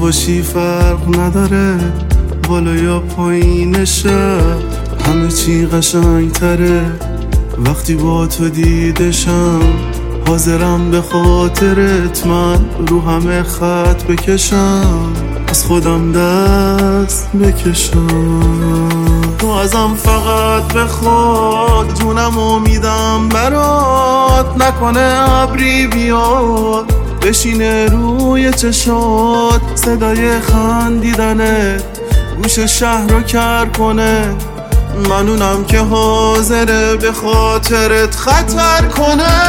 باشی فرق نداره بالا یا پایین شب، همه چی قشنگ تره وقتی با تو دیدشم. حاضرم به خاطرت من رو همه خط بکشم، از خودم دست بکشم. تو ازم فقط بخواد جونم امیدم برات، نکنه ابری بیاد بشینه روی چشات، صدای خندیدنت گوش شهر رو کر کنه. منونم که حاضره به خاطرت خطر کنه.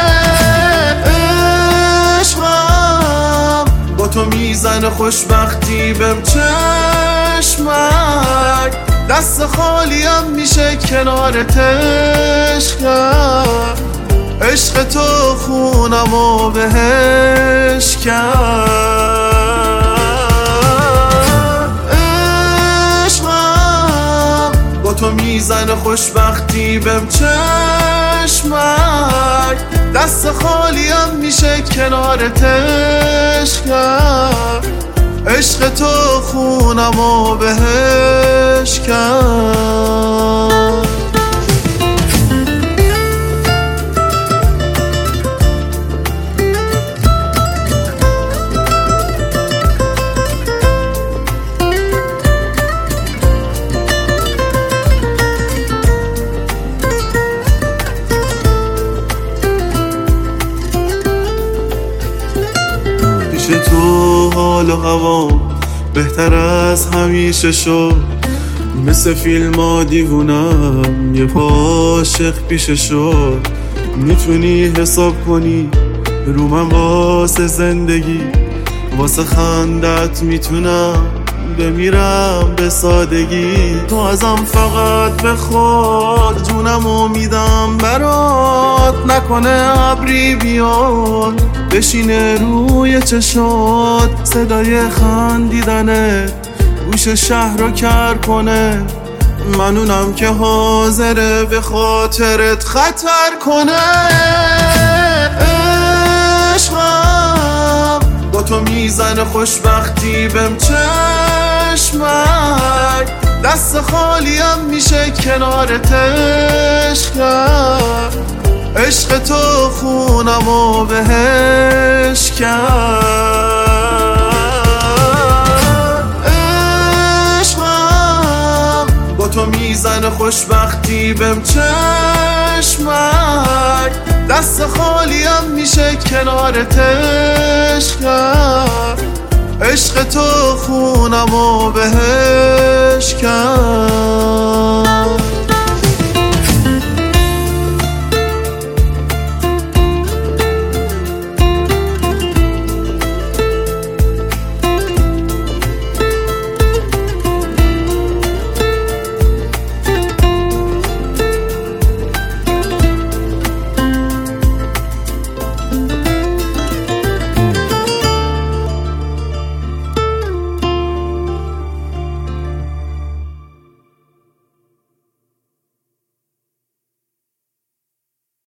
عشقم با تو میزنه خوشبختی بهم چشمک، دست خالیم میشه کنارت عشقم. عشق تو خونم و بهش کرد. تو میزنه خوشبختی بهم چشمک، دست خالیم میشه کنارت عشقم. عشق تو خونم و بهش کرد. تو حال و هوام بهتر از همیشه شد، مثل فیلم ها دیوونم یه عاشق پیشه شد. میتونی حساب کنی رو من واسه زندگی، واسه خندت میتونم بمیرم به سادگی. تو ازم فقط بخواد جونم امیدم برات، نکنه ابری بیاد بشینه روی چشات، صدای خندیدنت گوش شهر رو کر کنه. منونم که حاضره به خاطرت خطر کنه. عشقم با تو میزنه خوشبختی بهم چشمک، دست خالیم میشه کنارت عشقم. عشق تو خونم و بهش کرد. عشقم با تو میزنه خوشبختی بهم چشمک، دست خالیم میشه کنارت عشقم. عشق تو خونم و بهش کرد.